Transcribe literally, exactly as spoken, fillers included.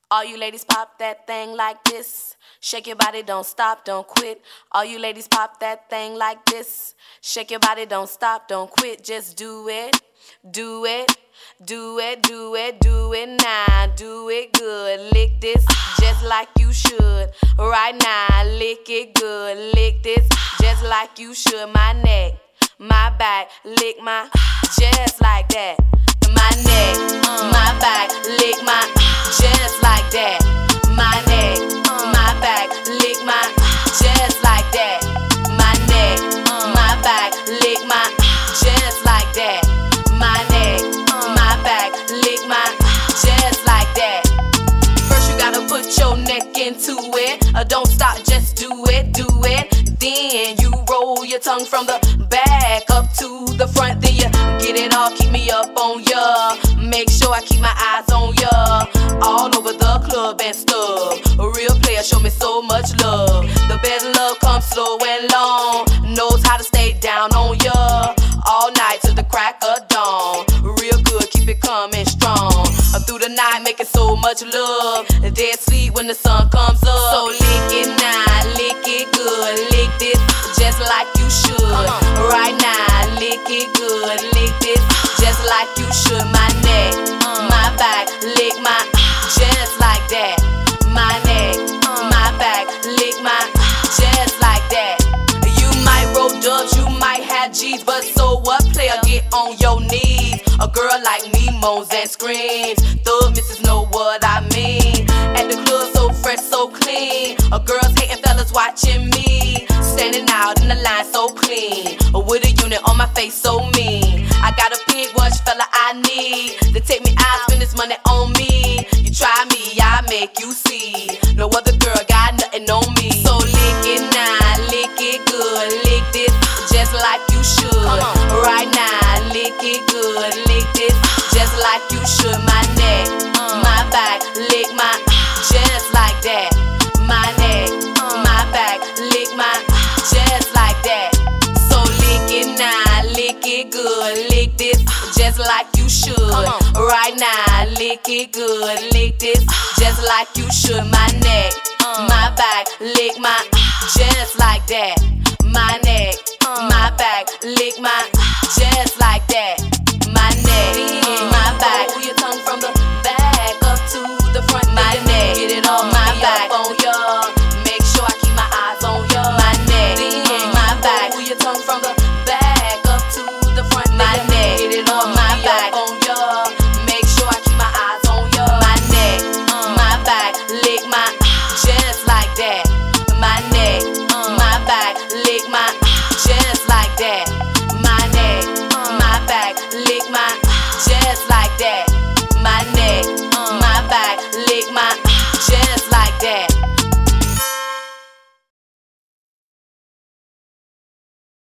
All you ladies pop that thing like this. Shake your body, don't stop, don't quit. All you ladies pop that thing like this. Shake your body, don't stop, don't quit. Just do it, do it, do it, do it, do it now. Do it good, lick this just like you should. Right now, lick it good, lick this just like you should. My neck, my back, lick my just like that. My neck, my back, lick my just like that. My neck, my back, lick my just like that. My neck, my back, lick my just like that. My neck, my back, lick my just like that. First you gotta put your neck into it. Uh, don't stop, just do it, do it. Then you roll your tongue from the back up to the front. Then you get it all, keep me up on ya. Make sure I keep my eyes on ya. All over the club and stuff. A real player show me so much love. The best love comes slow and long. Knows how to stay down on ya. All night till the crack of dawn. Real good, keep it coming strong. Up through the night, making so much love. Dead sleep when the sun comes up. So lick it now, lick it good. Lick this just like you should. Right now, lick it good. Lick this just like you should. My neck, my back, lick my just like that. My neck, my back, lick my just like that. You might roll dubs, you might have G's, but so what? Player, get on your knees. A girl like me moans and screams. Thug missus know what I mean. At the club, so fresh, so clean. A girl's hating, fellas watching me. Standing out in the line, so clean. With a unit on my face, so mean. I got a big one fella I need to take me out, spend this money on me. You try me, I make you see. No other girl got nothing on me. So lick it now, lick it good. Lick this just like you should. Right now, lick it good. Lick this just like you should. My neck, my back, lick my just like that. My neck, my back, lick my just like that. So lick it now, lick it good. Lick this just like you should. Right now, lick it good. Lick this just like you should. My neck, my back, lick my just like that. My neck, my back, lick my just like that. My neck, my back,